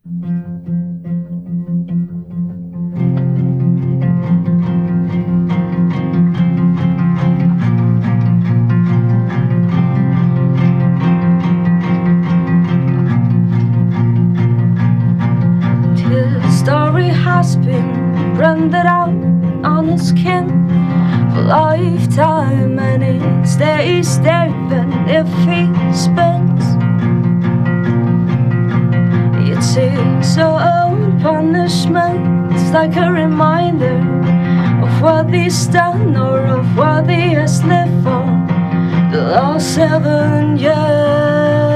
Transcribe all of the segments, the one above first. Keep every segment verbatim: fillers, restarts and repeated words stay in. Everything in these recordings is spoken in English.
Has been branded out on his skin for lifetime, and it stays there even if he spins. It's his own punishment. It's like a reminder of what he's done or of what he has lived for the last seven years.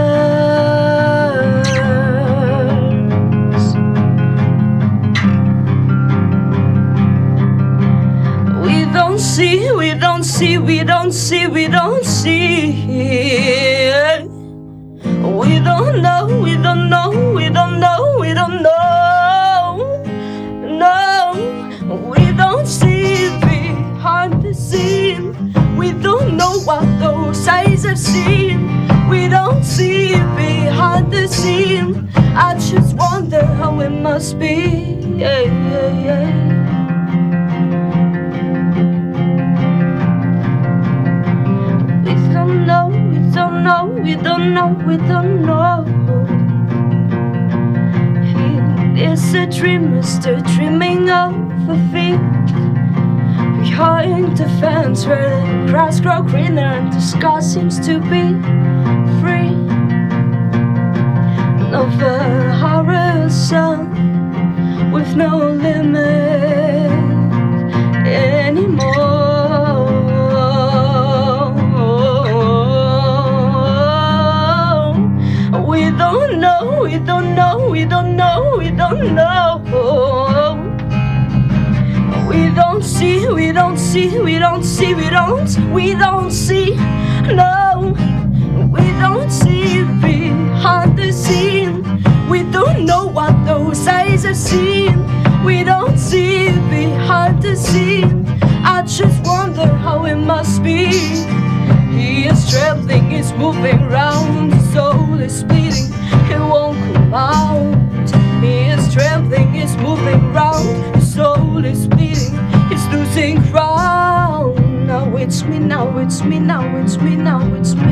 We don't see, we don't see, we don't see, we don't see. We don't know, we don't know, we don't know, we don't know. No, we don't see behind the scene. We don't know what those eyes have seen. We don't see behind the scene. I just wonder how it must be. Yeah, yeah, yeah. We don't know, we don't know, we don't know, we don't know. He is a dreamer, still dreaming of a field behind the fence where the grass grows greener and the sky seems to be free. Of a horizon with no limit anymore. We don't know, we don't know, we don't know, we don't know. We don't see, we don't see, we don't see, we don't, we don't see, no. We don't see behind the scene. We don't know what those eyes have seen. We don't see behind the scene. I just wonder how it must be. He is trembling, he's moving round. His soul is bleeding, it won't come out. He is trembling, he's moving round. His soul is bleeding, he's losing ground. Now it's me, now it's me, now it's me, now it's me.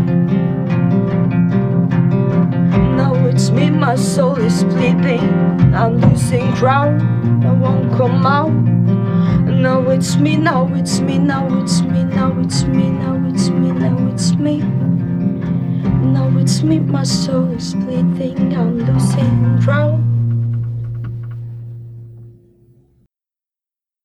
Now it's me, my soul is bleeding. I'm losing ground, I won't come out. Now it's me, now it's me, now it's me, now it's me, now it's me, now it's me. Now it's me, my soul is bleeding. I'm losing ground.